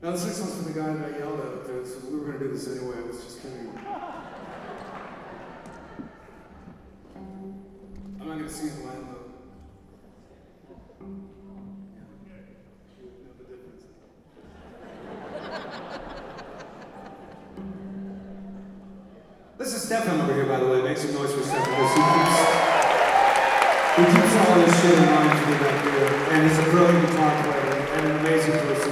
Now, this next one's for the guy that I yelled at, so we were going to do this anyway. I was just kidding. I'm not going to sing it live, though. Know the difference. This is Stefan over here, by the way. Make some noise for Stefan, because he keeps all this shit in mind to do that here. And he's a brilliant guitar player and an amazing person.